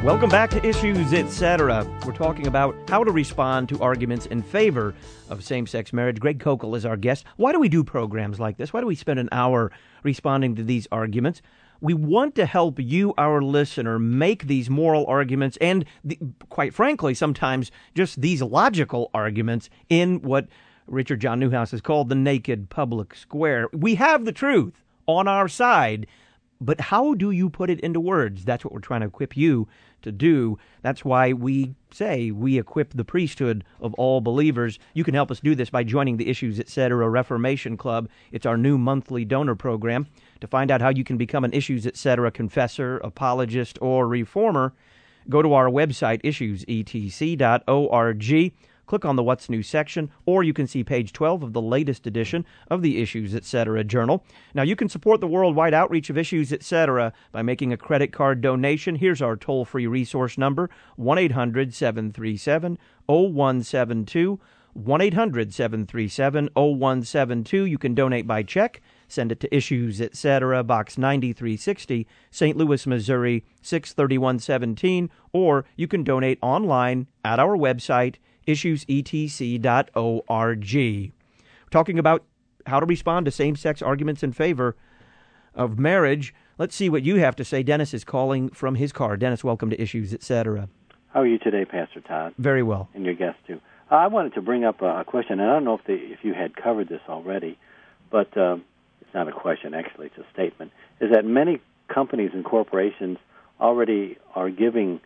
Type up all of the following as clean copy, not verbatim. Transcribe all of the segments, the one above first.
Welcome back to Issues, Etc. We're talking about how to respond to arguments in favor of same-sex marriage. Greg Koukl is our guest. Why do we do programs like this? Why do we spend an hour responding to these arguments? We want to help you, our listener, make these moral arguments and, quite frankly, sometimes just these logical arguments in what Richard John Neuhaus has called the naked public square. We have the truth on our side, but how do you put it into words? That's what we're trying to equip you to do. That's why we say we equip the priesthood of all believers. You can help us do this by joining the Issues Etc. Reformation Club. It's our new monthly donor program. To find out how you can become an Issues Etc. confessor, apologist, or reformer, go to our website, issuesetc.org. Click on the What's New section, or you can see page 12 of the latest edition of the Issues Etc. Journal. Now, you can support the worldwide outreach of Issues Etc. by making a credit card donation. Here's our toll-free resource number, 1-800-737-0172, 1-800-737-0172. You can donate by check. Send it to Issues Etc., Box 9360, St. Louis, Missouri, 63117, or you can donate online at our website, issuesetc.org. We're talking about how to respond to same-sex arguments in favor of marriage. Let's see what you have to say. Dennis is calling from his car. Dennis, welcome to Issues Etc. How are you today, Pastor Todd? Very well. And your guest, too. I wanted to bring up a question, and I don't know if you had covered this already, but it's not a question, actually, it's a statement, is that many companies and corporations already are giving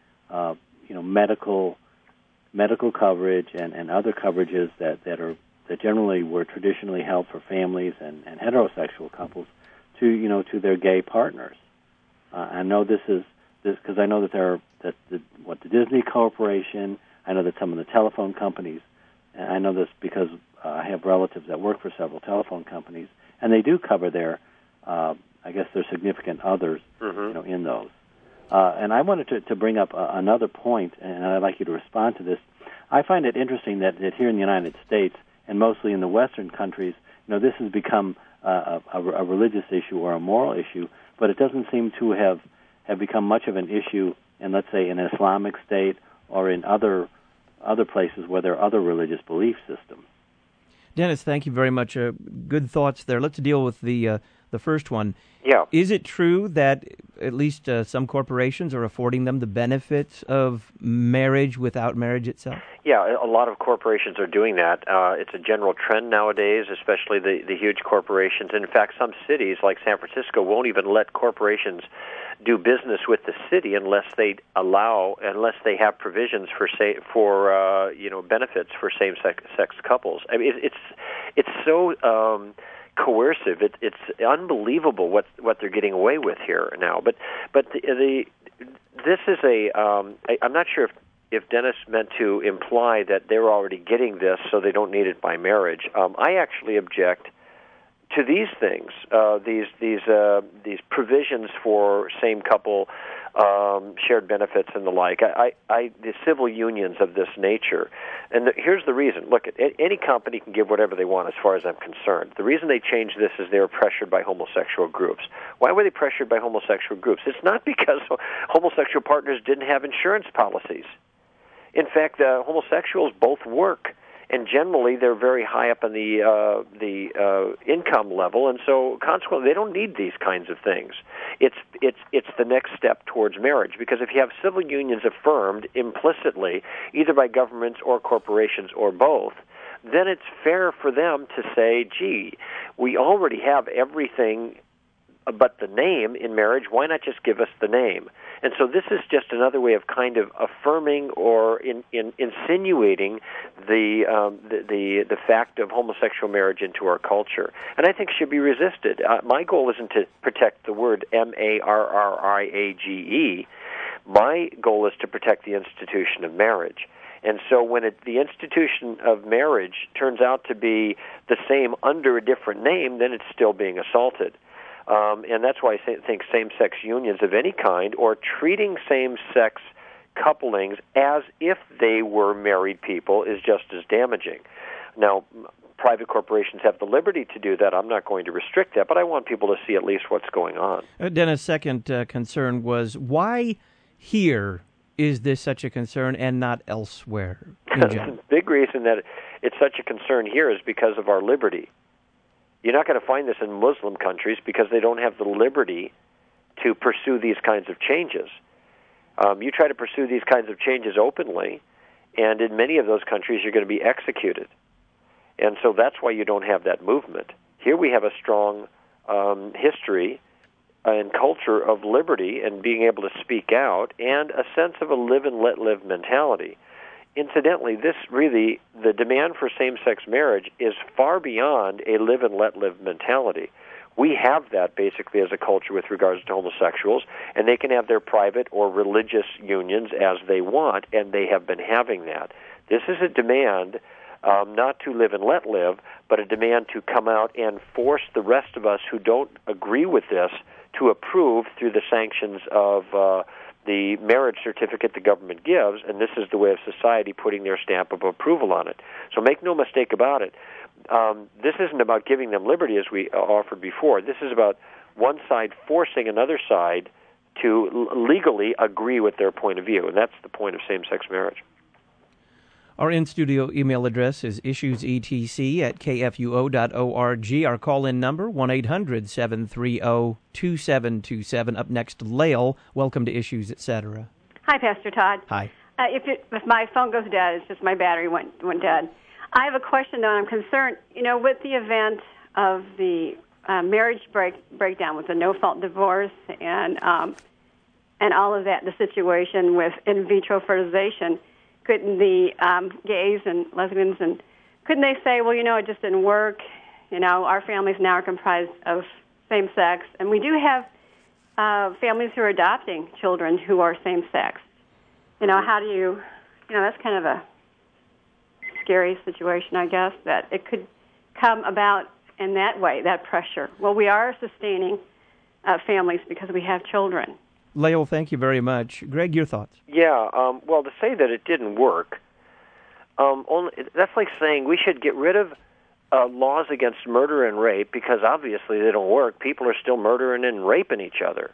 medical coverage and other coverages that generally were traditionally held for families and heterosexual couples to their gay partners. I know this because I know that the Disney Corporation. I know that some of the telephone companies. And I know this because I have relatives that work for several telephone companies, and they do cover their significant others, in those. And I wanted to bring up another point, and I'd like you to respond to this. I find it interesting that here in the United States, and mostly in the Western countries, this has become a religious issue or a moral issue, but it doesn't seem to have become much of an issue in, let's say, an Islamic state or in other places where there are other religious belief systems. Dennis, thank you very much. Good thoughts there. Let's deal with the first one. Yeah. Is it true that at least some corporations are affording them the benefits of marriage without marriage itself? Yeah, a lot of corporations are doing that. It's a general trend nowadays, especially the huge corporations. In fact, some cities like San Francisco won't even let corporations do business with the city unless they have provisions for benefits for same-sex couples. I mean, it's so coercive. It's unbelievable what they're getting away with here now. But this is I'm not sure if Dennis meant to imply that they're already getting this, so they don't need it by marriage. I actually object to these things, these provisions for same couple shared benefits and the like. The civil unions of this nature, and here's the reason. Look, any company can give whatever they want, as far as I'm concerned. The reason they changed this is they were pressured by homosexual groups. Why were they pressured by homosexual groups? It's not because homosexual partners didn't have insurance policies. In fact, homosexuals both work. And generally, they're very high up in the income level, and so consequently, they don't need these kinds of things. It's the next step towards marriage, because if you have civil unions affirmed implicitly, either by governments or corporations or both, then it's fair for them to say, "Gee, we already have everything but the name in marriage. Why not just give us the name?" And so this is just another way of kind of affirming or insinuating the fact of homosexual marriage into our culture, and I think should be resisted. My goal isn't to protect the word marriage. My goal is to protect the institution of marriage. And so when the institution of marriage turns out to be the same under a different name, then it's still being assaulted. And that's why I think same-sex unions of any kind, or treating same-sex couplings as if they were married people, is just as damaging. Now, private corporations have the liberty to do that. I'm not going to restrict that, but I want people to see at least what's going on. Dennis' second concern was, why here is this such a concern and not elsewhere in general? The big reason that it's such a concern here is because of our liberty. You're not going to find this in Muslim countries because they don't have the liberty to pursue these kinds of changes. You try to pursue these kinds of changes openly, and in many of those countries you're going to be executed. And so that's why you don't have that movement. Here we have a strong history and culture of liberty and being able to speak out and a sense of a live and let live mentality. Incidentally, the demand for same-sex marriage is far beyond a live and let live mentality. We have that basically as a culture with regards to homosexuals, and they can have their private or religious unions as they want, and they have been having that. This is a demand not to live and let live, but a demand to come out and force the rest of us who don't agree with this to approve through the sanctions of the marriage certificate the government gives, and this is the way of society putting their stamp of approval on it. So make no mistake about it. This isn't about giving them liberty as we offered before. This is about one side forcing another side to legally agree with their point of view, and that's the point of same-sex marriage. Our in-studio email address is issuesetc@kfuo.org. Our call-in number, 1-800-730-2727. Up next, Lael. Welcome to Issues, Etc. Hi, Pastor Todd. Hi. If my phone goes dead, it's just my battery went dead. I have a question, though, and I'm concerned, with the event of the marriage breakdown with the no-fault divorce and all of that, the situation with in vitro fertilization. Couldn't the gays and lesbians couldn't they say, well, it just didn't work? Our families now are comprised of same sex, and we do have families who are adopting children who are same sex. How do you? That's kind of a scary situation, I guess, that it could come about in that way, that pressure. Well, we are sustaining families because we have children. Lael, thank you very much. Greg, your thoughts? Yeah, well, to say that it didn't work, that's like saying we should get rid of laws against murder and rape because obviously they don't work. People are still murdering and raping each other.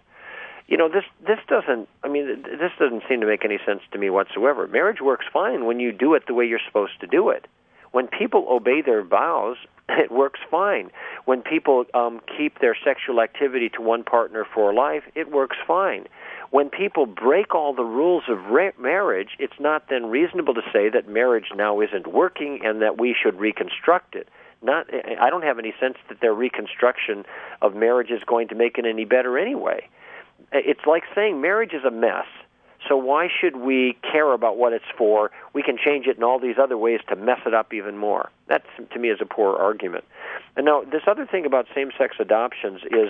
This doesn't seem to make any sense to me whatsoever. Marriage works fine when you do it the way you're supposed to do it. When people obey their vows, it works fine. When people keep their sexual activity to one partner for life, it works fine. When people break all the rules of marriage, it's not then reasonable to say that marriage now isn't working and that we should reconstruct it. I don't have any sense that their reconstruction of marriage is going to make it any better anyway. It's like saying marriage is a mess. So why should we care about what it's for? We can change it in all these other ways to mess it up even more. That, to me, is a poor argument. And now, this other thing about same-sex adoptions is,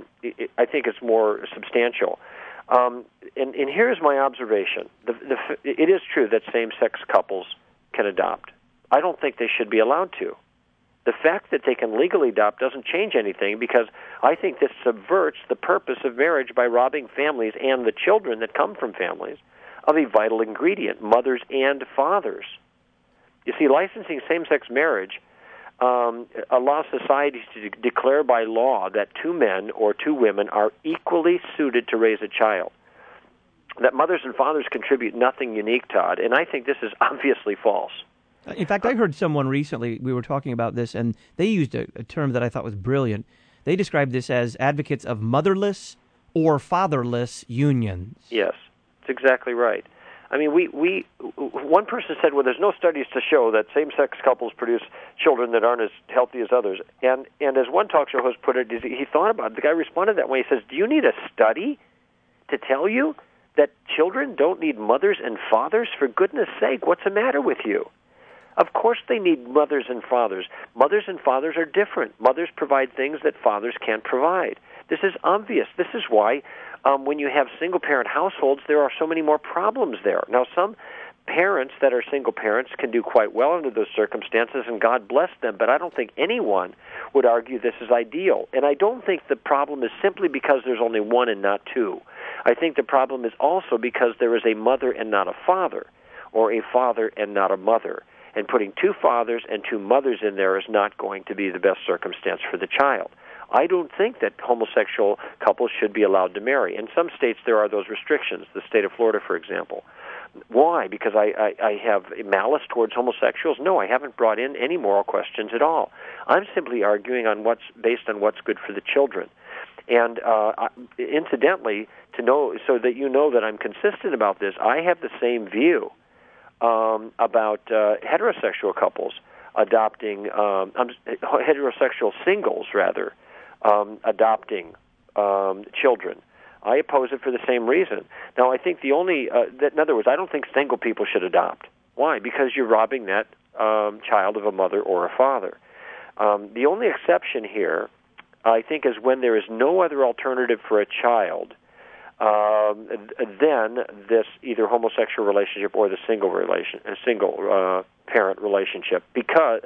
I think it's more substantial. And here's my observation. It is true that same-sex couples can adopt. I don't think they should be allowed to. The fact that they can legally adopt doesn't change anything because I think this subverts the purpose of marriage by robbing families and the children that come from families of a vital ingredient, mothers and fathers. You see, licensing same-sex marriage allows society to declare by law that two men or two women are equally suited to raise a child. That mothers and fathers contribute nothing unique, Todd, and I think this is obviously false. In fact, I heard someone recently, we were talking about this, and they used a term that I thought was brilliant. They described this as advocates of motherless or fatherless unions. Yes, that's exactly right. I mean, one person said, well, there's no studies to show that same-sex couples produce children that aren't as healthy as others. And as one talk show host put it, he thought about it. The guy responded that way. He says, do you need a study to tell you that children don't need mothers and fathers? For goodness sake, what's the matter with you? Of course they need mothers and fathers. Mothers and fathers are different. Mothers provide things that fathers can't provide. This is obvious. This is why when you have single-parent households, there are so many more problems there. Now, some parents that are single parents can do quite well under those circumstances, and God bless them, but I don't think anyone would argue this is ideal. And I don't think the problem is simply because there's only one and not two. I think the problem is also because there is a mother and not a father, or a father and not a mother. And putting two fathers and two mothers in there is not going to be the best circumstance for the child. I don't think that homosexual couples should be allowed to marry. In some states, there are those restrictions, the state of Florida, for example. Why? Because I have malice towards homosexuals? No, I haven't brought in any moral questions at all. I'm simply arguing on based on what's good for the children. And incidentally, so that you know that I'm consistent about this, I have the same view about heterosexual couples adopting, heterosexual singles rather, adopting children. I oppose it for the same reason. Now, I think in other words, I don't think single people should adopt. Why? Because you're robbing that child of a mother or a father. The only exception here, I think, is when there is no other alternative for a child than this either homosexual relationship or the single parent relationship, because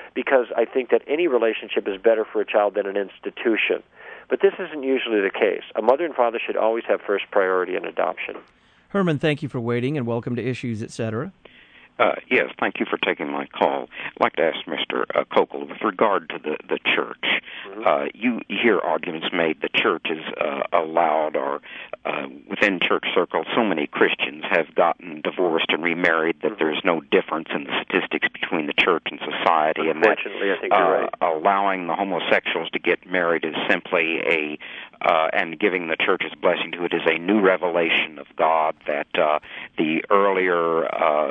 I think that any relationship is better for a child than an institution. But this isn't usually the case. A mother and father should always have first priority in adoption. Herman, thank you for waiting, and welcome to Issues, Etc. Yes, thank you for taking my call. I'd like to ask Mr. Kokel, with regard to the church, you hear arguments made the church is allowed, or within church circles, so many Christians have gotten divorced and remarried that there's no difference in the statistics between the church and society, and that I think you're right. Allowing the homosexuals to get married is simply and giving the church's blessing to it is a new revelation of God that the earlier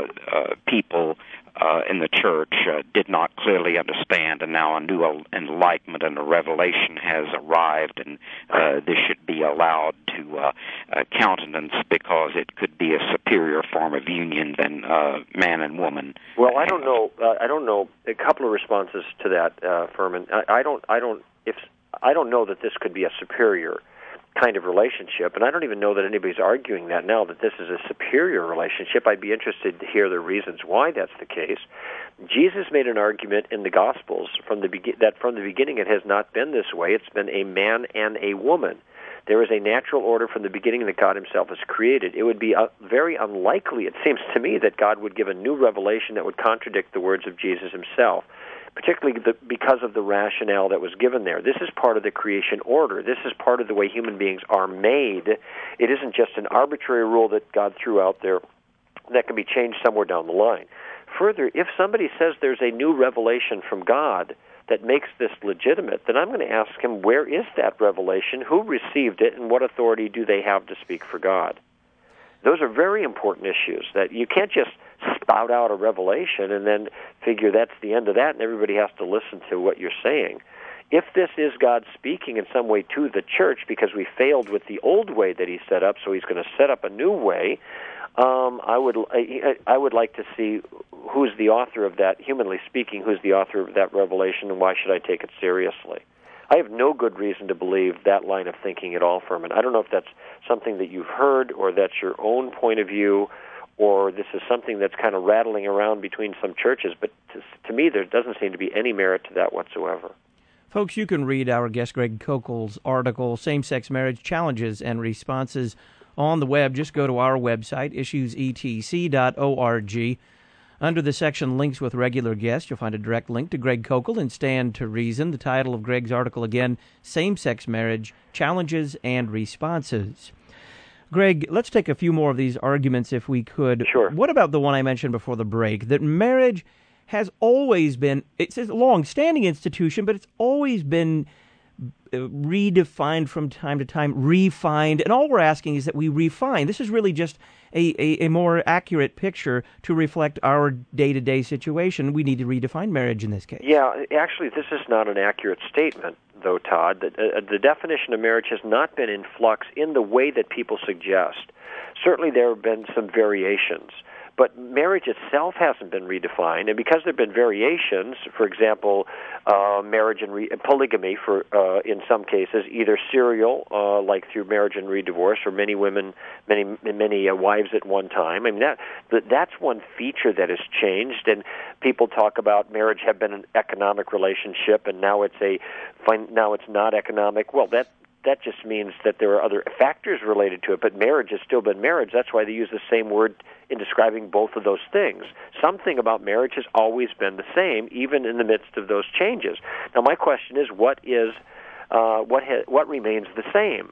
people in the church did not clearly understand, and now a new enlightenment and a revelation has arrived, and this should be allowed to countenance because it could be a superior form of union than man and woman. Well, I don't know. A couple of responses to that, Furman. I don't know that this could be a superior kind of relationship, and I don't even know that anybody's arguing that now, that this is a superior relationship. I'd be interested to hear the reasons why that's the case. Jesus made an argument in the Gospels that from the beginning it has not been this way. It's been a man and a woman. There is a natural order from the beginning that God himself has created. It would be very unlikely, it seems to me, that God would give a new revelation that would contradict the words of Jesus himself, particularly because of the rationale that was given there. This is part of the creation order. This is part of the way human beings are made. It isn't just an arbitrary rule that God threw out there that can be changed somewhere down the line. Further, if somebody says there's a new revelation from God that makes this legitimate, then I'm going to ask him, where is that revelation? Who received it? And what authority do they have to speak for God? Those are very important issues that you can't just spout out a revelation and then figure that's the end of that and everybody has to listen to what you're saying. If this is God speaking in some way to the church because we failed with the old way that he set up, so he's going to set up a new way, I would like to see who's the author of that, humanly speaking, who's the author of that revelation, and why should I take it seriously? I have no good reason to believe that line of thinking at all, Furman. I don't know if that's something that you've heard or that's your own point of view, or this is something that's kind of rattling around between some churches, but to me there doesn't seem to be any merit to that whatsoever. Folks, you can read our guest Greg Kokel's article, Same-Sex Marriage Challenges and Responses, on the web. Just go to our website, issuesetc.org. Under the section Links with Regular Guests, you'll find a direct link to Greg Kokel and Stand to Reason. The title of Greg's article, again, Same-Sex Marriage Challenges and Responses. Greg, let's take a few more of these arguments if we could. Sure. What about the one I mentioned before the break, that marriage has always been, it's a long-standing institution, but it's always been redefined from time to time, refined, and all we're asking is that we refine. This is really just a more accurate picture to reflect our day-to-day situation. We need to redefine marriage in this case. Yeah, actually, this is not an accurate statement, though, Todd. The definition of marriage has not been in flux in the way that people suggest. Certainly there have been some variations, but marriage itself hasn't been redefined, and because there have been variations, for example, marriage and polygamy, for in some cases, either serial, like through marriage and redivorce, or many women, many wives at one time. I mean, that's one feature that has changed, and people talk about marriage have been an economic relationship, and now it's not economic. Well, that just means that there are other factors related to it, but marriage has still been marriage. That's why they use the same word in describing both of those things. Something about marriage has always been the same, even in the midst of those changes. Now, my question is, what remains the same?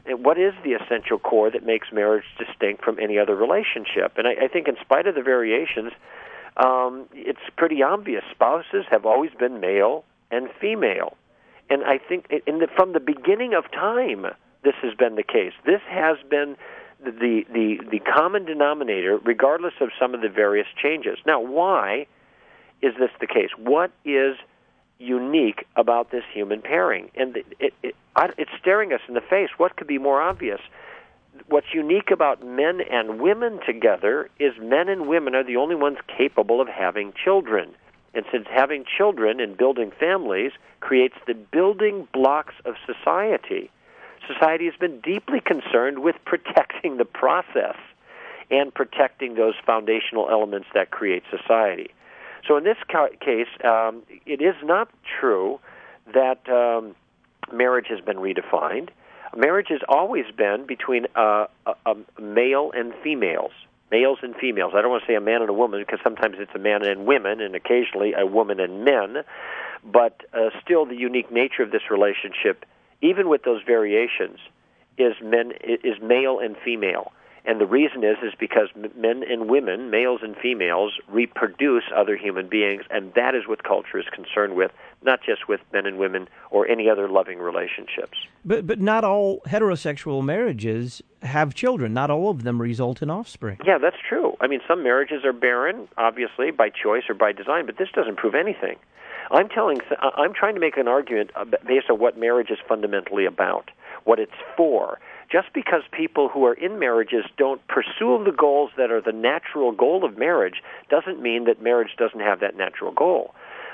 what is the essential core that makes marriage distinct from any other relationship? And I think in spite of the variations, it's pretty obvious. Spouses have always been male and female. And I think from the beginning of time, this has been the case. This has been the common denominator, regardless of some of the various changes. Now, why is this the case? What is unique about this human pairing? And it's staring us in the face. What could be more obvious? What's unique about men and women together is men and women are the only ones capable of having children. And since having children and building families creates the building blocks of society, society has been deeply concerned with protecting the process and protecting those foundational elements that create society. So in this case, it is not true that marriage has been redefined. Marriage has always been between a male and females. Males and females. I don't want to say a man and a woman because sometimes it's a man and women and occasionally a woman and men. But still the unique nature of this relationship, even with those variations, is male and female. And the reason is because men and women, males and females, reproduce other human beings, and that is what culture is concerned with, not just with men and women or any other loving relationships. But not all heterosexual marriages have children. Not all of them result in offspring. Yeah, that's true. I mean, some marriages are barren, obviously, by choice or by design, but this doesn't prove anything. I'm trying to make an argument based on what marriage is fundamentally about, what it's for. Just because people who are in marriages don't pursue the goals that are the natural goal of marriage doesn't mean that marriage doesn't have that natural goal.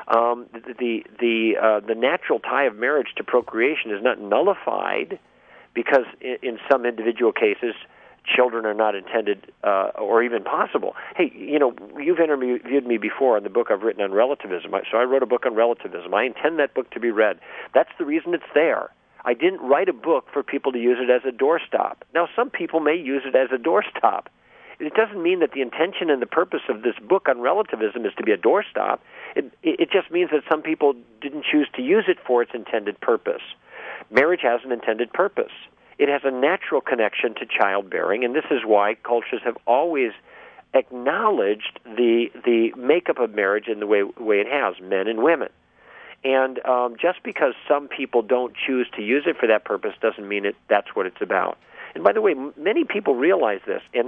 The natural tie of marriage to procreation is not nullified because in some individual cases children are not intended or even possible. Hey, you've interviewed me before on the book I've written on relativism. So I wrote a book on relativism. I intend that book to be read. That's the reason it's there. I didn't write a book for people to use it as a doorstop. Now, some people may use it as a doorstop. It doesn't mean that the intention and the purpose of this book on relativism is to be a doorstop. It just means that some people didn't choose to use it for its intended purpose. Marriage has an intended purpose. It has a natural connection to childbearing, and this is why cultures have always acknowledged the makeup of marriage in the way it has, men and women. And just because some people don't choose to use it for that purpose doesn't mean that's what it's about. And by the way, many people realize this, and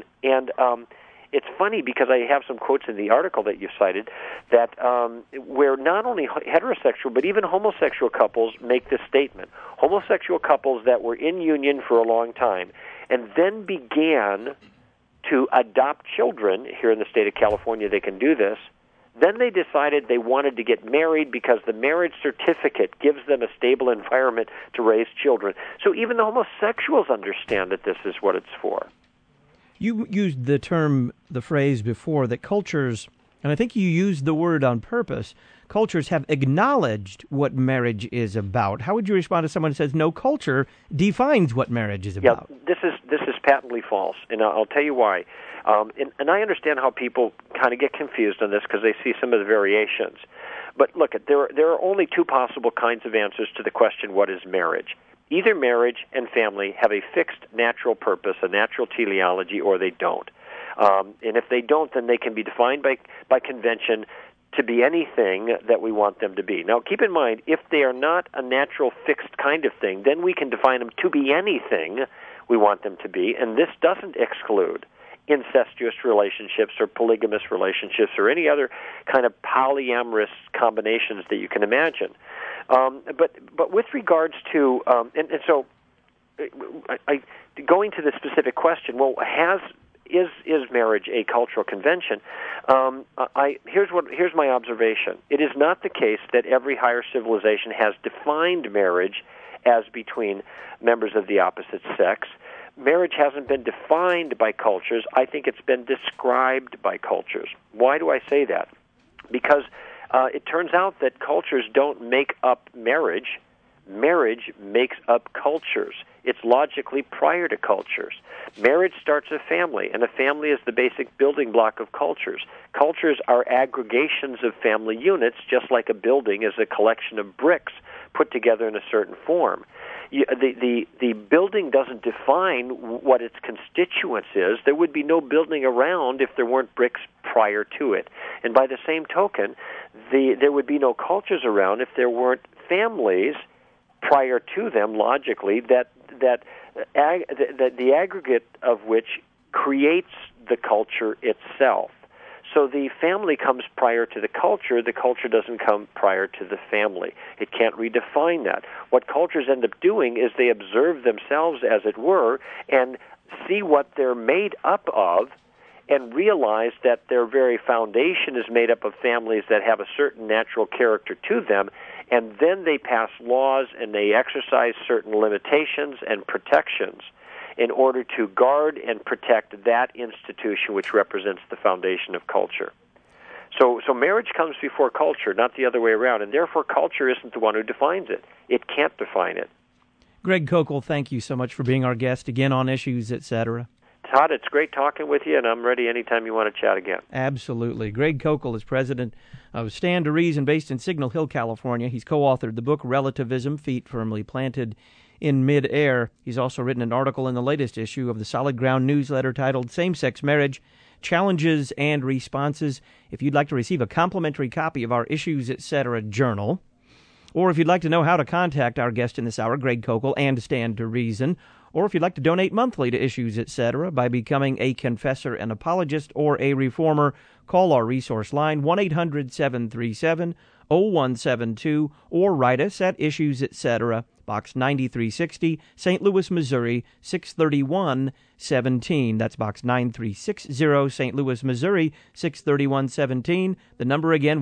it's funny because I have some quotes in the article that you cited that where not only heterosexual but even homosexual couples make this statement. Homosexual couples that were in union for a long time and then began to adopt children. Here in the state of California, they can do this. Then they decided they wanted to get married because the marriage certificate gives them a stable environment to raise children. So even the homosexuals understand that this is what it's for. You used the phrase before that cultures, and I think you used the word on purpose, cultures have acknowledged what marriage is about. How would you respond to someone who says no culture defines what marriage is about? Yeah, this is patently false, and I'll tell you why. And I understand how people kind of get confused on this because they see some of the variations. But look, there are only two possible kinds of answers to the question, what is marriage? Either marriage and family have a fixed natural purpose, a natural teleology, or they don't. And if they don't, then they can be defined by convention to be anything that we want them to be. Now, keep in mind, if they are not a natural fixed kind of thing, then we can define them to be anything we want them to be, and this doesn't exclude incestuous relationships or polygamous relationships or any other kind of polyamorous combinations that you can imagine. But with regards to and so going to the specific question, well, is marriage a cultural convention? Here's my observation. It is not the case that every higher civilization has defined marriage as between members of the opposite sex. Marriage hasn't been defined by cultures. I think it's been described by cultures. Why do I say that? Because it turns out that cultures don't make up marriage. Marriage makes up cultures. It's logically prior to cultures. Marriage starts a family, and a family is the basic building block of cultures. Cultures are aggregations of family units, just like a building is a collection of bricks put together in a certain form. The building doesn't define what its constituents is. There would be no building around if there weren't bricks prior to it. And by the same token, there would be no cultures around if there weren't families prior to them, logically, that the aggregate of which creates the culture itself. So the family comes prior to the culture doesn't come prior to the family. It can't redefine that. What cultures end up doing is they observe themselves, as it were, and see what they're made up of, and realize that their very foundation is made up of families that have a certain natural character to them, and then they pass laws and they exercise certain limitations and protections in order to guard and protect that institution which represents the foundation of culture. So marriage comes before culture, not the other way around, and therefore culture isn't the one who defines it. It can't define it. Greg Koukl, thank you so much for being our guest again on Issues, Etc. Todd, it's great talking with you, and I'm ready anytime you want to chat again. Absolutely. Greg Koukl is president of Stand to Reason, based in Signal Hill, California. He's co-authored the book Relativism, Feet Firmly Planted in Mid-Air. He's also written an article in the latest issue of the Solid Ground newsletter titled Same-Sex Marriage, Challenges and Responses. If you'd like to receive a complimentary copy of our Issues, Etc. journal, or if you'd like to know how to contact our guest in this hour, Greg Koukl, and Stand to Reason, or if you'd like to donate monthly to Issues, Etc. by becoming a confessor, an apologist, or a reformer, call our resource line, 1-800-737-0172, or write us at Issues, Etc., Box 9360, St. Louis, Missouri, 63117. That's Box 9360, St. Louis, Missouri, 63117. The number again,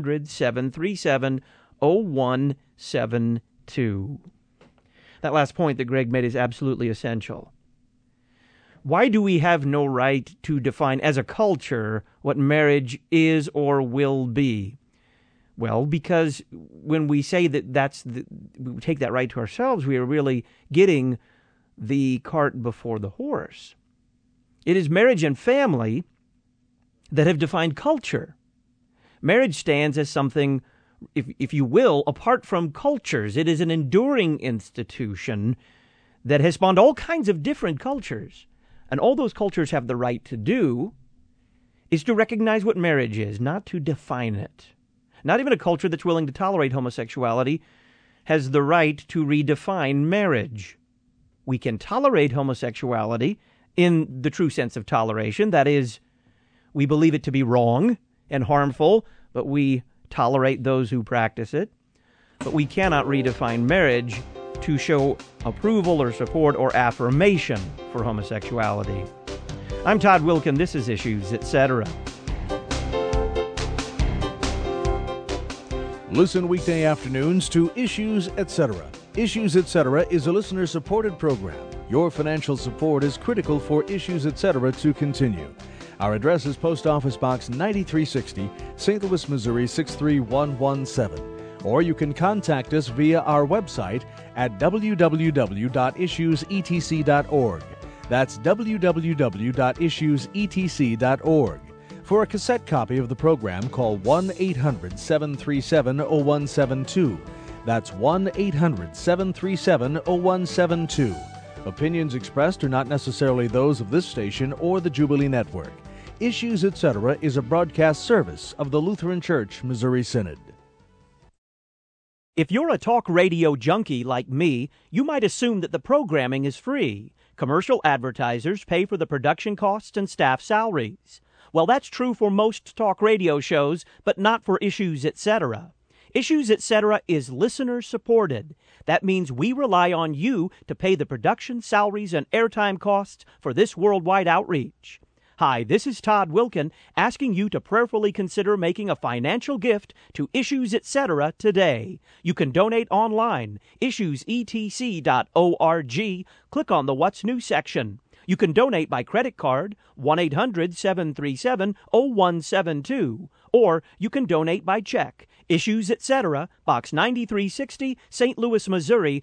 1-800-737-0172. That last point that Greg made is absolutely essential. Why do we have no right to define as a culture what marriage is or will be? Well, because when we say that we take that right to ourselves, we are really getting the cart before the horse. It is marriage and family that have defined culture. Marriage stands as something, if you will, apart from cultures. It is an enduring institution that has spawned all kinds of different cultures. And all those cultures have the right to do is to recognize what marriage is, not to define it. Not even a culture that's willing to tolerate homosexuality has the right to redefine marriage. We can tolerate homosexuality in the true sense of toleration. That is, we believe it to be wrong and harmful, but we tolerate those who practice it. But we cannot redefine marriage to show approval or support or affirmation for homosexuality. I'm Todd Wilken. This is Issues, Etc. Listen weekday afternoons to Issues, Etc. Issues, Etc. is a listener-supported program. Your financial support is critical for Issues, Etc. to continue. Our address is Post Office Box 9360, St. Louis, Missouri 63117. Or you can contact us via our website at www.issuesetc.org. That's www.issuesetc.org. For a cassette copy of the program, call 1-800-737-0172. That's 1-800-737-0172. Opinions expressed are not necessarily those of this station or the Jubilee Network. Issues, Etc. is a broadcast service of the Lutheran Church Missouri Synod. If you're a talk radio junkie like me, you might assume that the programming is free. Commercial advertisers pay for the production costs and staff salaries. Well, that's true for most talk radio shows, but not for Issues, Etc. Issues, Etc. is listener-supported. That means we rely on you to pay the production salaries and airtime costs for this worldwide outreach. Hi, this is Todd Wilken, asking you to prayerfully consider making a financial gift to Issues, Etc. today. You can donate online, issuesetc.org. Click on the What's New section. You can donate by credit card, 1-800-737-0172, or you can donate by check. Issues, Etc., Box 9360, St. Louis, Missouri,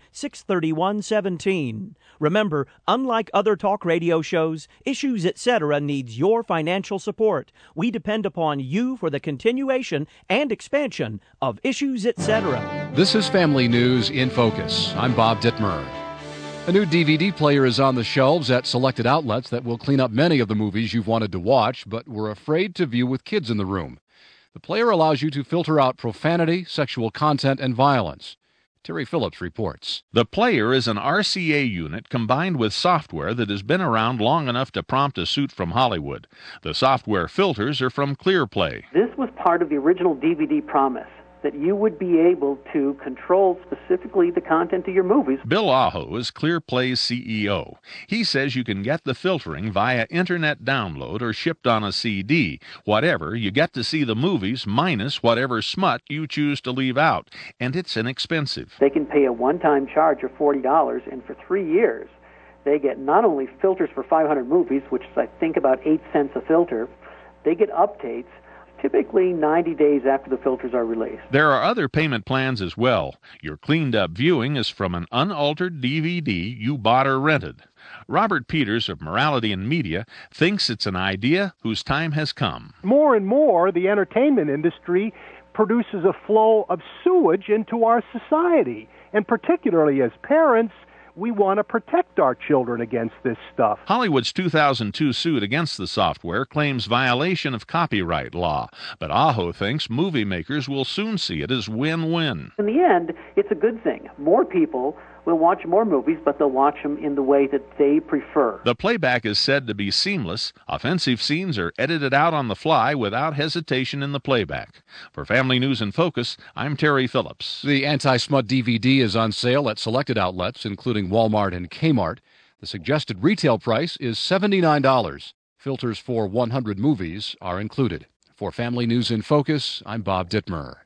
63117. Remember, unlike other talk radio shows, Issues, Etc. needs your financial support. We depend upon you for the continuation and expansion of Issues, Etc. This is Family News in Focus. I'm Bob Dittmer. A new DVD player is on the shelves at selected outlets that will clean up many of the movies you've wanted to watch but were afraid to view with kids in the room. The player allows you to filter out profanity, sexual content, and violence. Terry Phillips reports. The player is an RCA unit combined with software that has been around long enough to prompt a suit from Hollywood. The software filters are from ClearPlay. This was part of the original DVD promise, that you would be able to control specifically the content of your movies. Bill Aho is ClearPlay's CEO. He says you can get the filtering via internet download or shipped on a CD. Whatever, you get to see the movies minus whatever smut you choose to leave out, and it's inexpensive. They can pay a one-time charge of $40, and for 3 years, they get not only filters for 500 movies, which is, I think, about 8 cents a filter, they get updates typically 90 days after the filters are released. There are other payment plans as well. Your cleaned-up viewing is from an unaltered DVD you bought or rented. Robert Peters of Morality and Media thinks it's an idea whose time has come. More and more, the entertainment industry produces a flow of sewage into our society, and particularly as parents, we want to protect our children against this stuff. Hollywood's 2002 suit against the software claims violation of copyright law, but Aho thinks movie makers will soon see it as win-win. In the end, it's a good thing. More people will watch more movies, but they'll watch them in the way that they prefer. The playback is said to be seamless. Offensive scenes are edited out on the fly without hesitation in the playback. For Family News in Focus, I'm Terry Phillips. The Anti-Smut DVD is on sale at selected outlets, including Walmart and Kmart. The suggested retail price is $79. Filters for 100 movies are included. For Family News in Focus, I'm Bob Dittmer.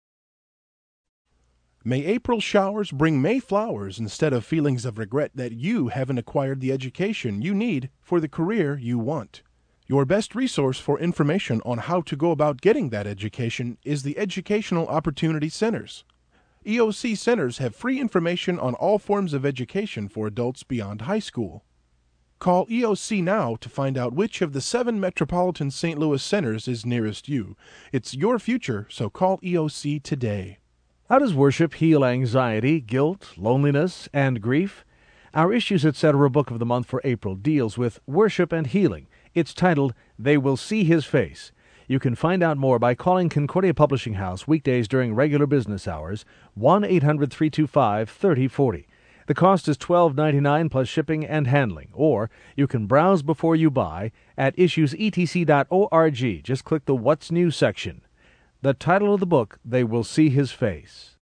May April showers bring May flowers instead of feelings of regret that you haven't acquired the education you need for the career you want. Your best resource for information on how to go about getting that education is the Educational Opportunity Centers. EOC centers have free information on all forms of education for adults beyond high school. Call EOC now to find out which of the 7 metropolitan St. Louis centers is nearest you. It's your future, so call EOC today. How does worship heal anxiety, guilt, loneliness, and grief? Our Issues Etc. book of the month for April deals with worship and healing. It's titled, They Will See His Face. You can find out more by calling Concordia Publishing House weekdays during regular business hours, 1-800-325-3040. The cost is $12.99 plus shipping and handling, or you can browse before you buy at issuesetc.org. Just click the What's New section. The title of the book, They Will See His Face.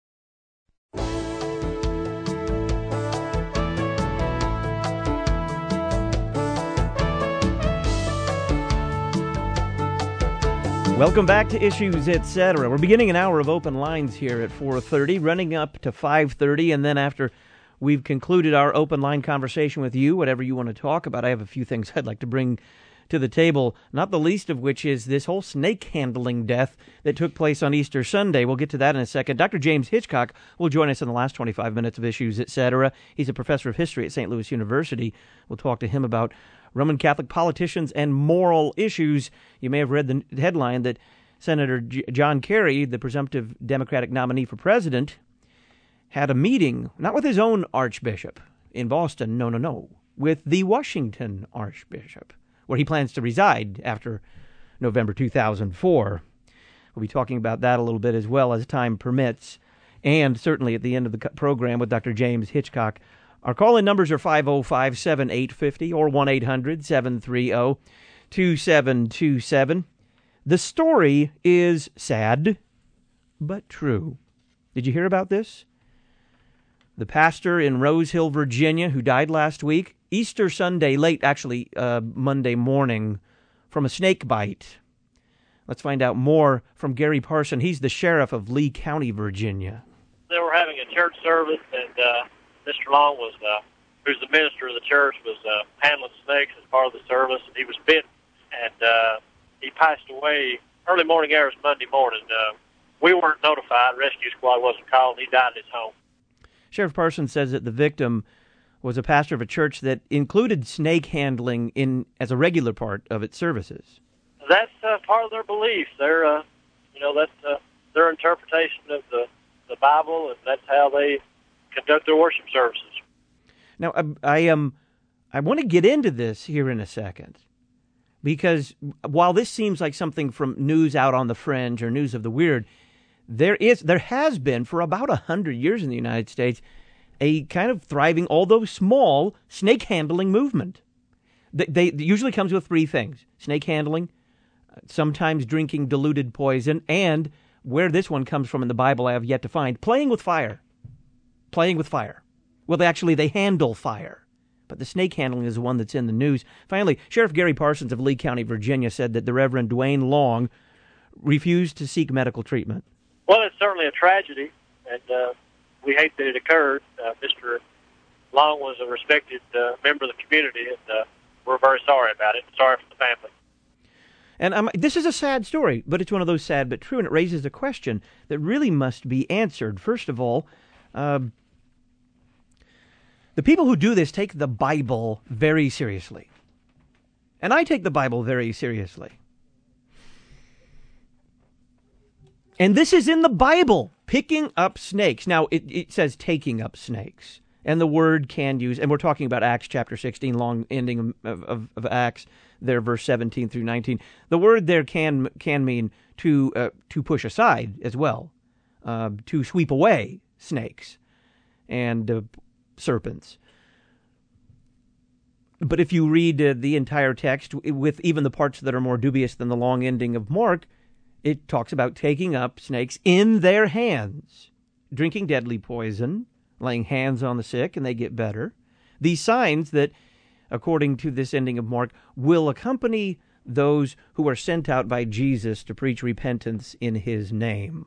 Welcome back to Issues, Etc. We're beginning an hour of open lines here at 4:30, running up to 5:30, and then after we've concluded our open line conversation with you, whatever you want to talk about, I have a few things I'd like to bring to the table, not the least of which is this whole snake handling death that took place on Easter Sunday. We'll get to that in a second. Dr. James Hitchcock will join us in the last 25 minutes of Issues, Etc. He's a professor of history at St. Louis University. We'll talk to him about Roman Catholic politicians and moral issues. You may have read the headline that Senator John Kerry, the presumptive Democratic nominee for president, had a meeting, not with his own archbishop in Boston, no, with the Washington archbishop, where he plans to reside after November 2004. We'll be talking about that a little bit as well as time permits, and certainly at the end of the program with Dr. James Hitchcock. Our call-in numbers are 505-7850 or 1-800-730-2727. The story is sad, but true. Did you hear about this? The pastor in Rose Hill, Virginia, who died last week, Easter Sunday, late, actually Monday morning, from a snake bite. Let's find out more from Gary Parson. He's the sheriff of Lee County, Virginia. They were having a church service, and Mr. Long was who's the minister of the church, was handling snakes as part of the service, and he was bitten, and he passed away early morning hours Monday morning. We weren't notified. Rescue squad wasn't called. He died at his home. Sheriff Parsons says that the victim was a pastor of a church that included snake handling as a regular part of its services. That's part of their belief. That's their interpretation of the Bible, and that's how they conduct their worship services. Now, I want to get into this here in a second, because while this seems like something from news out on the fringe or news of the weird, there has been for about 100 years in the United States a kind of thriving, although small, snake handling movement. They usually comes with three things: snake handling, sometimes drinking diluted poison, and where this one comes from in the Bible I have yet to find, playing with fire. Playing with fire. Well, they handle fire. But the snake handling is the one that's in the news. Finally, Sheriff Gary Parsons of Lee County, Virginia, said that the Reverend Dwayne Long refused to seek medical treatment. Well, it's certainly a tragedy, and we hate that it occurred. Mr. Long was a respected member of the community, and we're very sorry about it. Sorry for the family. And this is a sad story, but it's one of those sad but true, and it raises a question that really must be answered. First of all, the people who do this take the Bible very seriously. And I take the Bible very seriously. And this is in the Bible, picking up snakes. Now, it says taking up snakes. And the word can use, and we're talking about Acts chapter 16, long ending of Acts, there, verse 17 through 19. The word there can mean to push aside as well, to sweep away snakes and serpents. But if you read the entire text, with even the parts that are more dubious than the long ending of Mark, it talks about taking up snakes in their hands, drinking deadly poison, laying hands on the sick, and they get better. These signs that, according to this ending of Mark, will accompany those who are sent out by Jesus to preach repentance in his name.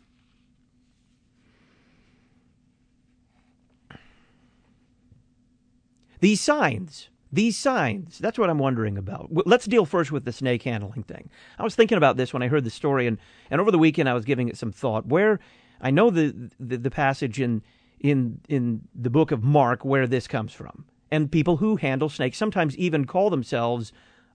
These signs, that's what I'm wondering about. Let's deal first with the snake handling thing. I was thinking about this when I heard the story, and over the weekend I was giving it some thought. Where I know the passage in the book of Mark where this comes from. And people who handle snakes sometimes even call themselves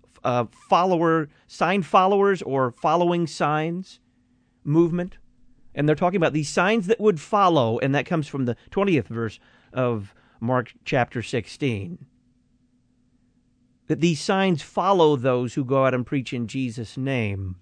sign followers or following signs movement. And they're talking about these signs that would follow, and that comes from the 20th verse of Mark chapter 16. That these signs follow those who go out and preach in Jesus' name.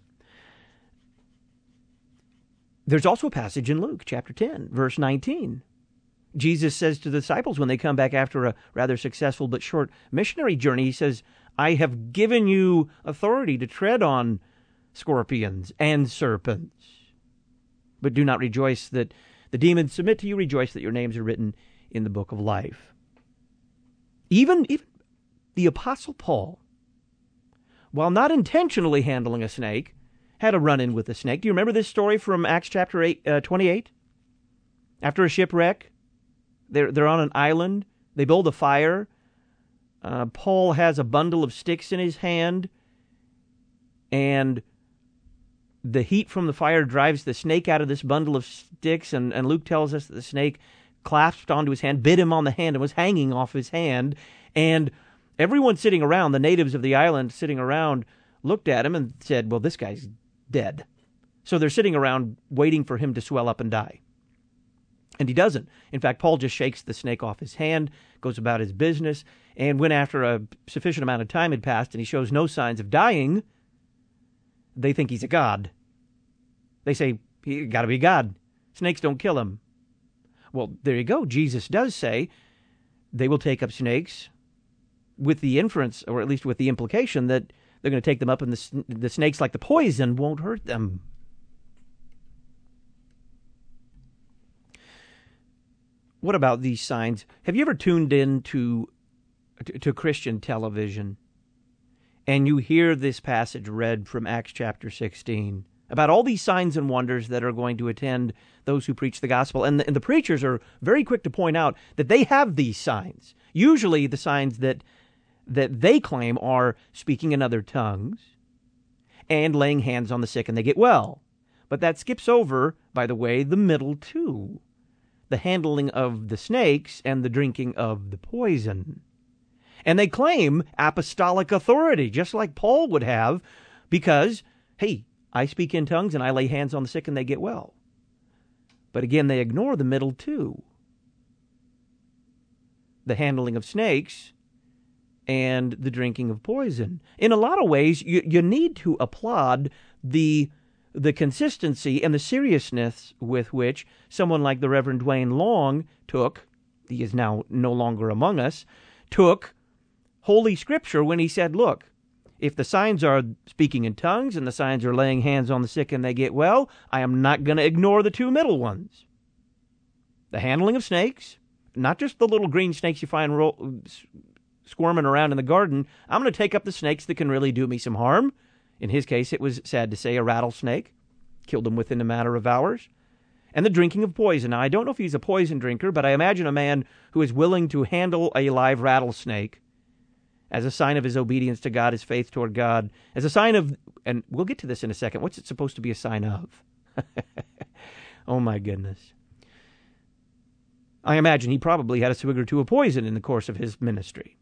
There's also a passage in Luke chapter 10, verse 19. Jesus says to the disciples when they come back after a rather successful but short missionary journey, he says, I have given you authority to tread on scorpions and serpents. But do not rejoice that the demons submit to you. Rejoice that your names are written in the book of life. Even the Apostle Paul, while not intentionally handling a snake, had a run-in with a snake. Do you remember this story from Acts chapter 28? After a shipwreck, they're on an island. They build a fire. Paul has a bundle of sticks in his hand, and the heat from the fire drives the snake out of this bundle of sticks, and Luke tells us that the snake clasped onto his hand, bit him on the hand, and was hanging off his hand. And everyone sitting around, the natives of the island sitting around, looked at him and said, well, this guy's dead. So they're sitting around waiting for him to swell up and die. And he doesn't. In fact, Paul just shakes the snake off his hand, goes about his business, and when after a sufficient amount of time had passed and he shows no signs of dying, they think he's a god. They say, he got to be God. Snakes don't kill him. Well, there you go. Jesus does say they will take up snakes with the inference, or at least with the implication, that they're going to take them up and the snakes, like the poison, won't hurt them. What about these signs? Have you ever tuned in to Christian television and you hear this passage read from Acts chapter 16 about all these signs and wonders that are going to attend those who preach the gospel? And the preachers are very quick to point out that they have these signs. Usually the signs that they claim are speaking in other tongues and laying hands on the sick and they get well. But that skips over, by the way, the middle two, the handling of the snakes and the drinking of the poison. And they claim apostolic authority, just like Paul would have, because, hey, I speak in tongues and I lay hands on the sick and they get well. But again, they ignore the middle two, the handling of snakes and the drinking of poison. In a lot of ways, you need to applaud the consistency and the seriousness with which someone like the Reverend Dwayne Long he is now no longer among us, took Holy Scripture when he said, look, if the signs are speaking in tongues and the signs are laying hands on the sick and they get well, I am not going to ignore the two middle ones. The handling of snakes, not just the little green snakes you find squirming around in the garden. I'm going to take up the snakes that can really do me some harm. In his case, it was, sad to say, a rattlesnake. Killed him within a matter of hours. And the drinking of poison. Now, I don't know if he's a poison drinker, but I imagine a man who is willing to handle a live rattlesnake as a sign of his obedience to God, his faith toward God, as a sign of, and we'll get to this in a second, what's it supposed to be a sign of? Oh, my goodness. I imagine he probably had a swig or two of poison in the course of his ministry.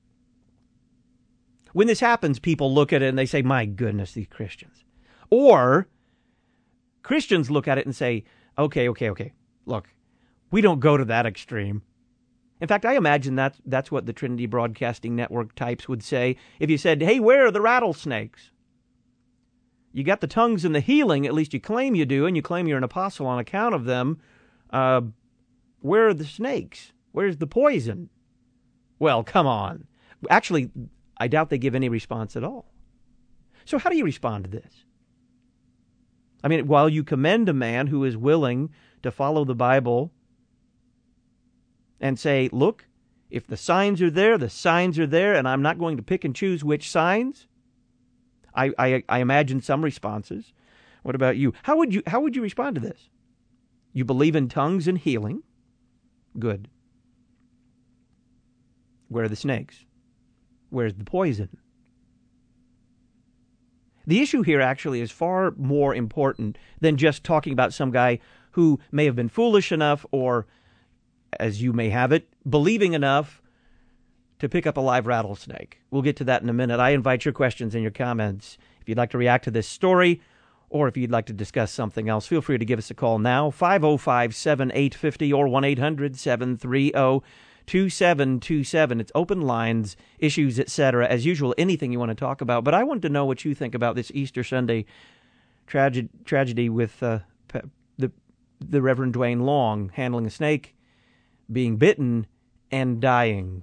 When this happens, people look at it and they say, my goodness, these Christians. Or Christians look at it and say, okay, look, we don't go to that extreme. In fact, I imagine that's what the Trinity Broadcasting Network types would say if you said, hey, where are the rattlesnakes? You got the tongues and the healing, at least you claim you do, and you claim you're an apostle on account of them. Where are the snakes? Where's the poison? Well, come on. Actually, I doubt they give any response at all. So how do you respond to this? I mean, while you commend a man who is willing to follow the Bible and say, look, if the signs are there, the signs are there, and I'm not going to pick and choose which signs, I imagine some responses. What about you? How would you respond to this? You believe in tongues and healing. Good. Where are the snakes? Where's the poison? The issue here actually is far more important than just talking about some guy who may have been foolish enough or, as you may have it, believing enough to pick up a live rattlesnake. We'll get to that in a minute. I invite your questions and your comments. If you'd like to react to this story or if you'd like to discuss something else, feel free to give us a call now, 505-7850 or 1-800-730-2727. It's open lines, issues, etc. As usual, anything you want to talk about. But I want to know what you think about this Easter Sunday tragedy with the Reverend Dwayne Long handling a snake, being bitten, and dying.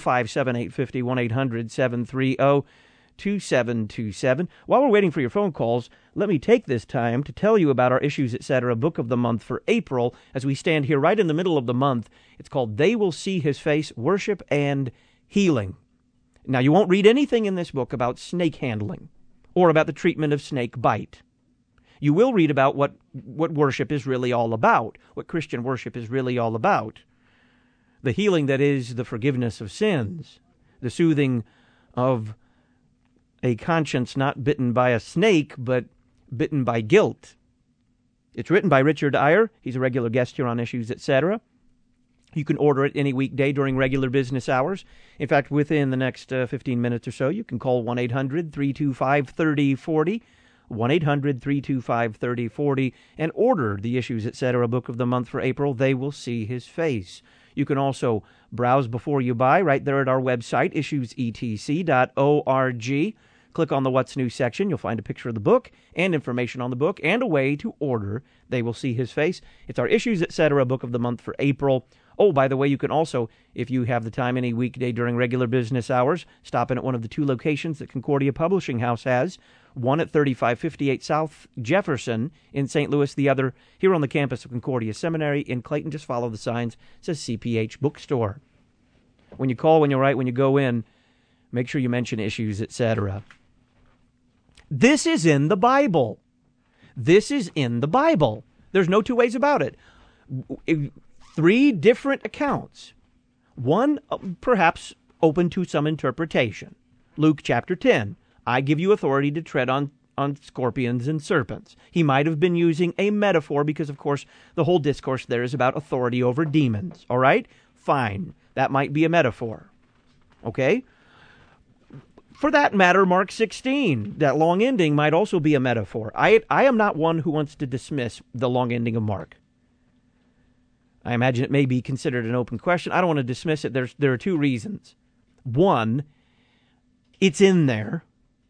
505-7850, 1-800-730-2727. While we're waiting for your phone calls, let me take this time to tell you about our Issues, Etc. Book of the Month for April. As we stand here right in the middle of the month, it's called They Will See His Face, Worship and Healing. Now, you won't read anything in this book about snake handling or about the treatment of snake bite. You will read about what worship is really all about, what Christian worship is really all about. The healing that is the forgiveness of sins, the soothing of a conscience not bitten by a snake, but bitten by guilt. It's written by Richard Eyre. He's a regular guest here on Issues, Etc. You can order it any weekday during regular business hours. In fact, within the next 15 minutes or so, you can call 1-800-325-3040, 1-800-325-3040, and order the Issues, Etc. Book of the Month for April. They Will See His Face. You can also browse before you buy right there at our website, issuesetc.org. Click on the What's New section. You'll find a picture of the book and information on the book and a way to order They Will See His Face. It's our Issues, Etc. Book of the Month for April. Oh, by the way, you can also, if you have the time any weekday during regular business hours, stop in at one of the two locations that Concordia Publishing House has, one at 3558 South Jefferson in St. Louis, the other here on the campus of Concordia Seminary in Clayton. Just follow the signs. It says CPH Bookstore. When you call, when you write, when you go in, make sure you mention Issues, Etc. This is in the Bible. This is in the Bible. There's no two ways about it. 3 different accounts. One, perhaps open to some interpretation. Luke chapter 10, I give you authority to tread on scorpions and serpents. He might have been using a metaphor because, of course, the whole discourse there is about authority over demons. All right? Fine. That might be a metaphor. Okay? For that matter, Mark 16, that long ending might also be a metaphor. I am not one who wants to dismiss the long ending of Mark. I imagine it may be considered an open question. I don't want to dismiss it. There are two reasons. One, it's in there.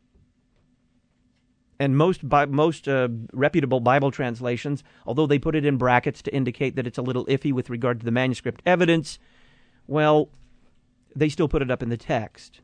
And most reputable Bible translations, although they put it in brackets to indicate that it's a little iffy with regard to the manuscript evidence, well, they still put it up in the text.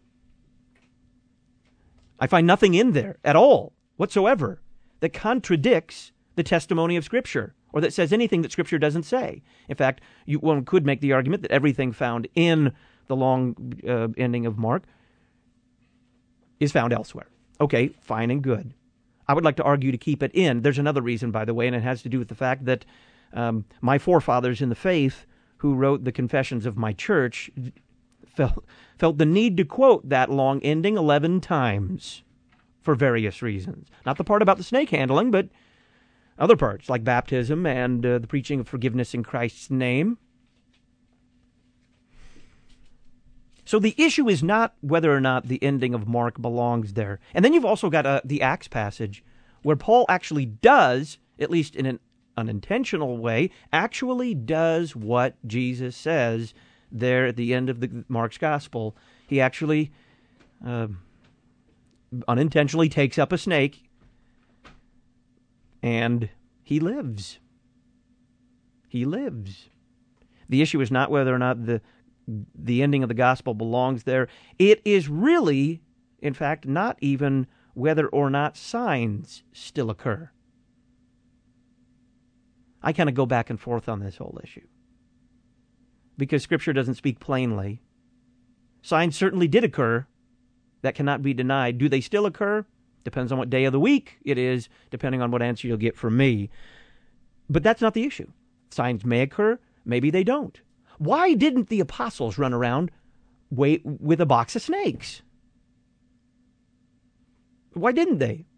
I find nothing in there at all, whatsoever, that contradicts the testimony of Scripture, or that says anything that Scripture doesn't say. In fact, one could make the argument that everything found in the long ending of Mark is found elsewhere. Okay, fine and good. I would like to argue to keep it in. There's another reason, by the way, and it has to do with the fact that my forefathers in the faith who wrote the Confessions of my church felt the need to quote that long ending 11 times for various reasons. Not the part about the snake handling, but other parts like baptism and the preaching of forgiveness in Christ's name. So the issue is not whether or not the ending of Mark belongs there. And then you've also got the Acts passage where Paul actually does, at least in an unintentional way, actually does what Jesus says there at the end of Mark's gospel. He actually unintentionally takes up a snake and he lives. He lives. The issue is not whether or not the ending of the gospel belongs there. It is really, in fact, not even whether or not signs still occur. I kind of go back and forth on this whole issue because Scripture doesn't speak plainly. Signs certainly did occur. That cannot be denied. Do they still occur? Depends on what day of the week it is, depending on what answer you'll get from me. But that's not the issue. Signs may occur, maybe they don't. Why didn't the apostles run around with a box of snakes? Why didn't they?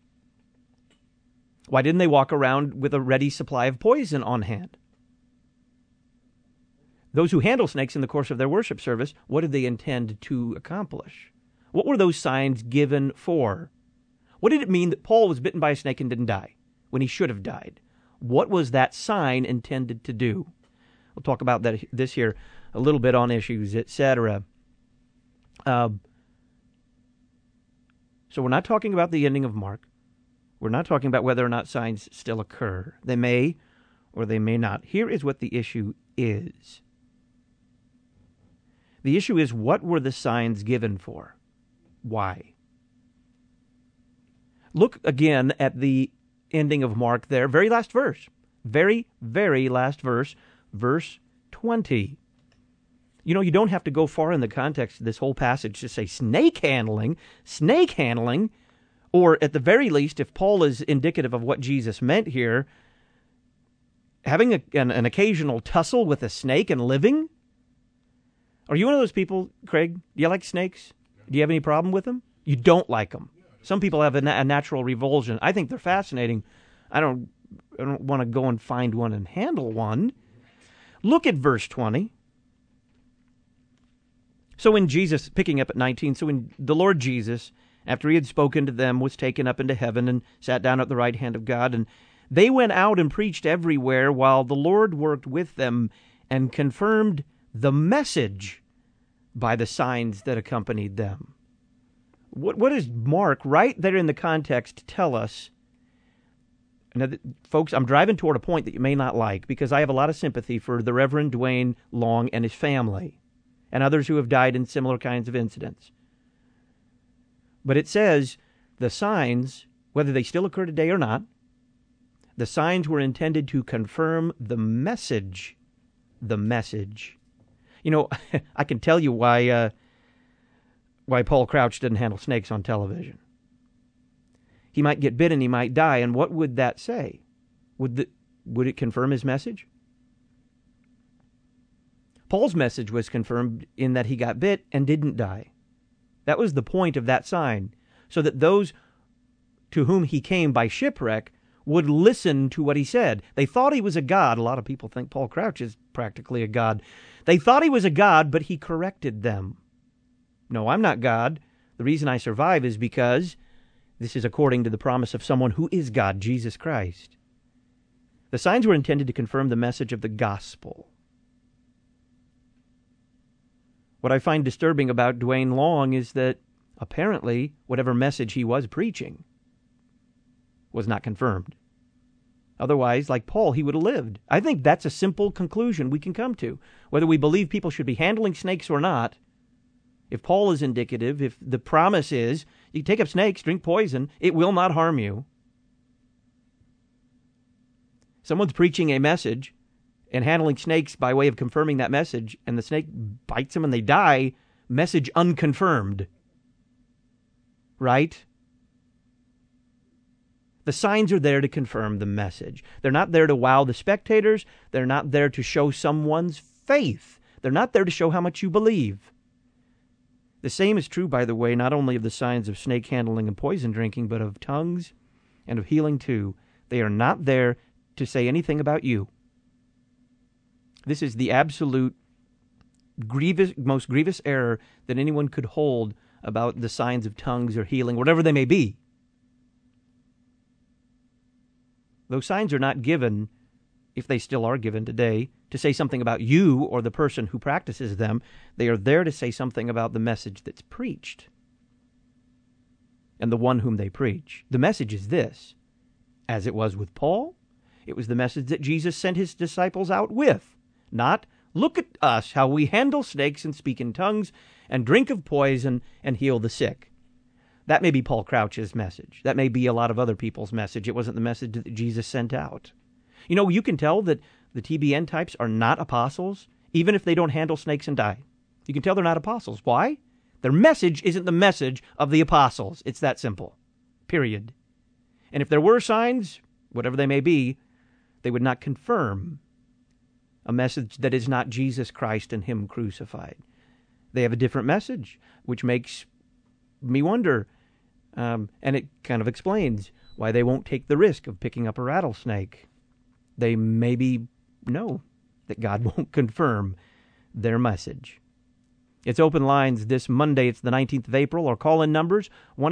Why didn't they walk around with a ready supply of poison on hand? Those who handle snakes in the course of their worship service, what did they intend to accomplish? What were those signs given for? What did it mean that Paul was bitten by a snake and didn't die when he should have died? What was that sign intended to do? We'll talk about this here a little bit on issues, etc. So we're not talking about the ending of Mark. We're not talking about whether or not signs still occur. They may or they may not. Here is what the issue is. The issue is, what were the signs given for? Why? Look again at the ending of Mark there, very last verse. Very, very last verse. Verse 20. You know, you don't have to go far in the context of this whole passage to say snake handling, or at the very least, if Paul is indicative of what Jesus meant here, having an occasional tussle with a snake and living. Are you one of those people, Craig? Do you like snakes? Do you have any problem with them? You don't like them. Some people have a natural revulsion. I think they're fascinating. I don't want to go and find one and handle one. Look at verse 20. So when Jesus, picking up at 19, so when the Lord Jesus, after he had spoken to them, was taken up into heaven and sat down at the right hand of God, and they went out and preached everywhere while the Lord worked with them and confirmed the message by the signs that accompanied them. What does Mark, right there in the context, tell us? Now, folks, I'm driving toward a point that you may not like because I have a lot of sympathy for the Reverend Dwayne Long and his family and others who have died in similar kinds of incidents. But it says the signs, whether they still occur today or not, the signs were intended to confirm the message. The message. You know, I can tell you why Paul Crouch didn't handle snakes on television. He might get bitten, he might die, and what would that say? Would it confirm his message? Paul's message was confirmed in that he got bit and didn't die. That was the point of that sign, so that those to whom he came by shipwreck would listen to what he said. They thought he was a god. A lot of people think Paul Crouch is practically a god. They thought he was a god, but he corrected them. No, I'm not God. The reason I survive is because this is according to the promise of someone who is God, Jesus Christ. The signs were intended to confirm the message of the gospel. What I find disturbing about Duane Long is that apparently whatever message he was preaching was not confirmed. Otherwise, like Paul, he would have lived. I think that's a simple conclusion we can come to. Whether we believe people should be handling snakes or not, if Paul is indicative, if the promise is, you take up snakes, drink poison, it will not harm you. Someone's preaching a message and handling snakes by way of confirming that message, and the snake bites them and they die, message unconfirmed. Right? The signs are there to confirm the message. They're not there to wow the spectators. They're not there to show someone's faith. They're not there to show how much you believe. The same is true, by the way, not only of the signs of snake handling and poison drinking, but of tongues and of healing too. They are not there to say anything about you. This is the absolute most grievous error that anyone could hold about the signs of tongues or healing, whatever they may be. Those signs are not given, if they still are given today, to say something about you or the person who practices them. They are there to say something about the message that's preached and the one whom they preach. The message is this: as it was with Paul, it was the message that Jesus sent his disciples out with. Not, look at us, how we handle snakes and speak in tongues and drink of poison and heal the sick. That may be Paul Crouch's message. That may be a lot of other people's message. It wasn't the message that Jesus sent out. You know, you can tell that the TBN types are not apostles, even if they don't handle snakes and die. You can tell they're not apostles. Why? Their message isn't the message of the apostles. It's that simple. Period. And if there were signs, whatever they may be, they would not confirm a message that is not Jesus Christ and him crucified. They have a different message, which makes me wonder, and it kind of explains why they won't take the risk of picking up a rattlesnake. They maybe know that God won't confirm their message. It's open lines this Monday. It's the 19th of April. Our call-in numbers,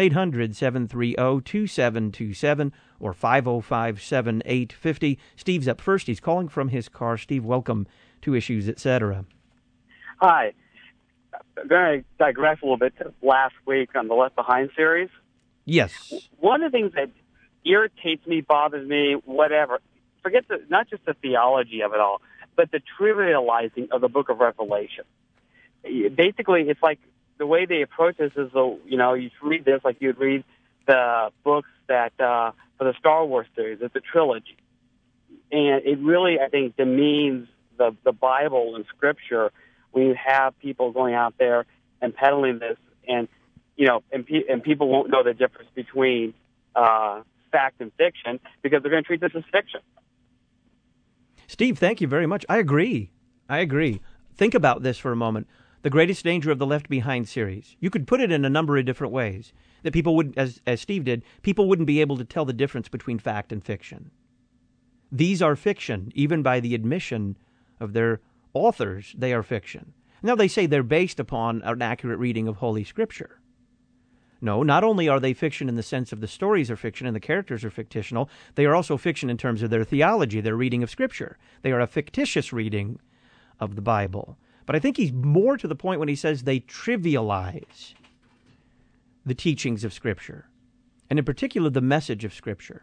1-800-730-2727 or 505-7850. Steve's up first. He's calling from his car. Steve, welcome to Issues, Etc. Hi. I'm going to digress a little bit to last week on the Left Behind series. Yes. One of the things that irritates me, bothers me, whatever, forget not just the theology of it all, but the trivializing of the book of Revelation. Basically, it's like the way they approach this is, you read this like you'd read the books that for the Star Wars series. It's a trilogy. And it really, I think, demeans the Bible and Scripture when you have people going out there and peddling this, and people won't know the difference between fact and fiction because they're going to treat this as fiction. Steve, thank you very much. I agree. Think about this for a moment. The greatest danger of the Left Behind series. You could put it in a number of different ways. That people would, as Steve did, people wouldn't be able to tell the difference between fact and fiction. These are fiction, even by the admission of their authors, they are fiction. Now they say they're based upon an accurate reading of Holy Scripture. No, not only are they fiction in the sense of the stories are fiction and the characters are fictional, they are also fiction in terms of their theology, their reading of Scripture. They are a fictitious reading of the Bible. But I think he's more to the point when he says they trivialize the teachings of Scripture, and in particular the message of Scripture.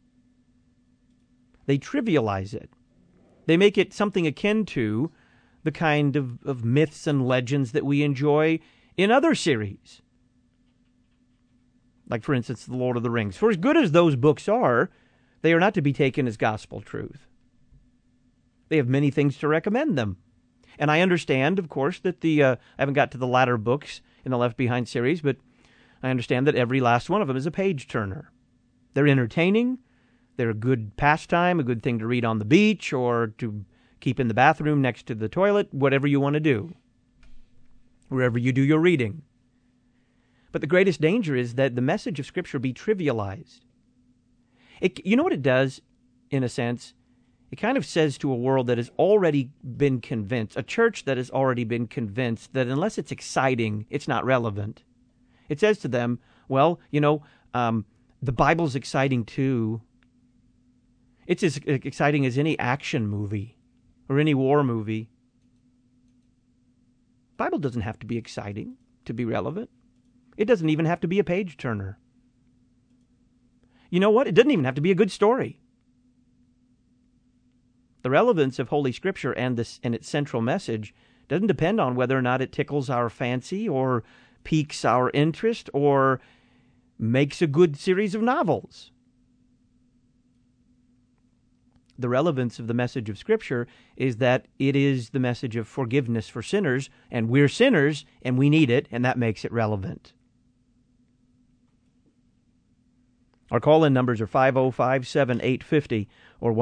They trivialize it. They make it something akin to the kind of myths and legends that we enjoy in other series. Like, for instance, The Lord of the Rings. For as good as those books are, they are not to be taken as gospel truth. They have many things to recommend them. And I understand, of course, that I haven't got to the latter books in the Left Behind series, but I understand that every last one of them is a page-turner. They're entertaining. They're a good pastime, a good thing to read on the beach or to Keep in the bathroom next to the toilet, whatever you want to do, wherever you do your reading. But the greatest danger is that the message of Scripture be trivialized. You know what it does, in a sense? It kind of says to a world that has already been convinced, a church that has already been convinced that unless it's exciting, it's not relevant. It says to them, well, the Bible's exciting too. It's as exciting as any action movie or any war movie. The Bible doesn't have to be exciting to be relevant. It doesn't even have to be a page-turner. You know what? It doesn't even have to be a good story. The relevance of Holy Scripture and its central message doesn't depend on whether or not it tickles our fancy or piques our interest or makes a good series of novels. The relevance of the message of Scripture is that it is the message of forgiveness for sinners, and we're sinners, and we need it, and that makes it relevant. Our call-in numbers are 505-7850 or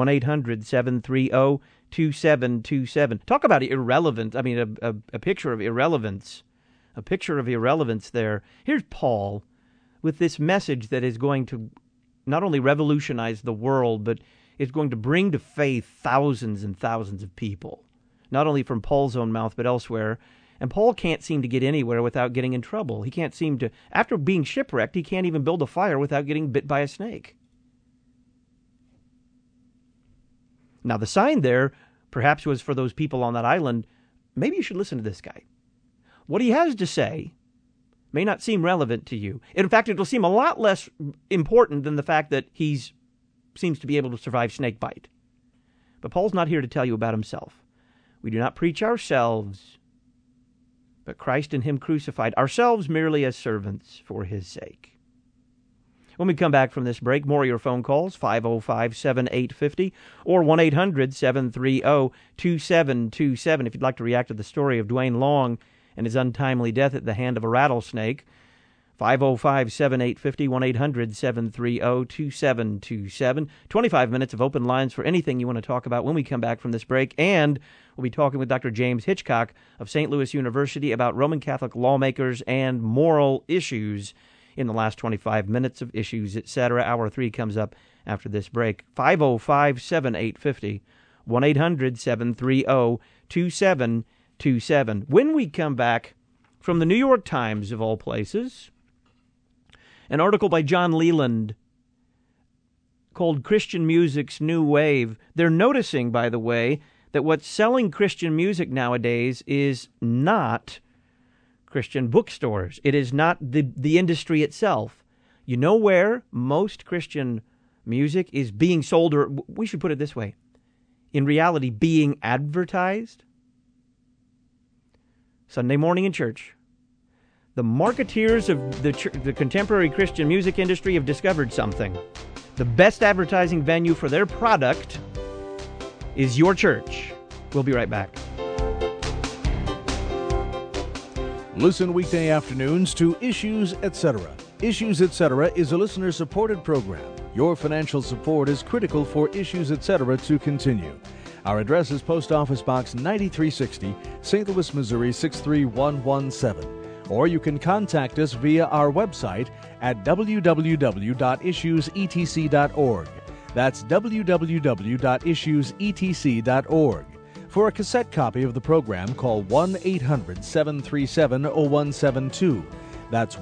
1-800-730-2727. Talk about irrelevant. I mean, a picture of irrelevance. A picture of irrelevance there. Here's Paul with this message that is going to not only revolutionize the world, but is going to bring to faith thousands and thousands of people, not only from Paul's own mouth, but elsewhere. And Paul can't seem to get anywhere without getting in trouble. He can't seem to, after being shipwrecked, he can't even build a fire without getting bit by a snake. Now, the sign there perhaps was for those people on that island, maybe you should listen to this guy. What he has to say may not seem relevant to you. In fact, it will seem a lot less important than the fact that he seems to be able to survive snake bite. But Paul's not here to tell you about himself. We do not preach ourselves, but Christ and Him crucified, ourselves merely as servants for His sake. When we come back from this break, more of your phone calls, 505-7850 or 1-800-730-2727. If you'd like to react to the story of Dwayne Long and his untimely death at the hand of a rattlesnake, 505-7850, 1-800-730-2727. 25 minutes of open lines for anything you want to talk about when we come back from this break. And we'll be talking with Dr. James Hitchcock of St. Louis University about Roman Catholic lawmakers and moral issues in the last 25 minutes of Issues, etc. Hour 3 comes up after this break. 505-7850, 1-800-730-2727. When we come back from the New York Times, of all places, an article by John Leland called Christian Music's New Wave. They're noticing, by the way, that what's selling Christian music nowadays is not Christian bookstores. It is not the industry itself. You know where most Christian music is being sold, or we should put it this way, in reality, being advertised? Sunday morning in church. The marketeers of the contemporary Christian music industry have discovered something. The best advertising venue for their product is your church. We'll be right back. Listen weekday afternoons to Issues, Etc. Issues, Etc. is a listener-supported program. Your financial support is critical for Issues, Etc. to continue. Our address is Post Office Box 9360, St. Louis, Missouri 63117. Or you can contact us via our website at www.issuesetc.org. That's www.issuesetc.org. For a cassette copy of the program, call 1-800-737-0172. That's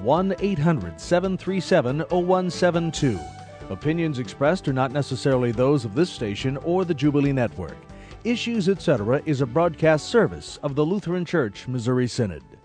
1-800-737-0172. Opinions expressed are not necessarily those of this station or the Jubilee Network. Issues, Etc. is a broadcast service of the Lutheran Church Missouri Synod.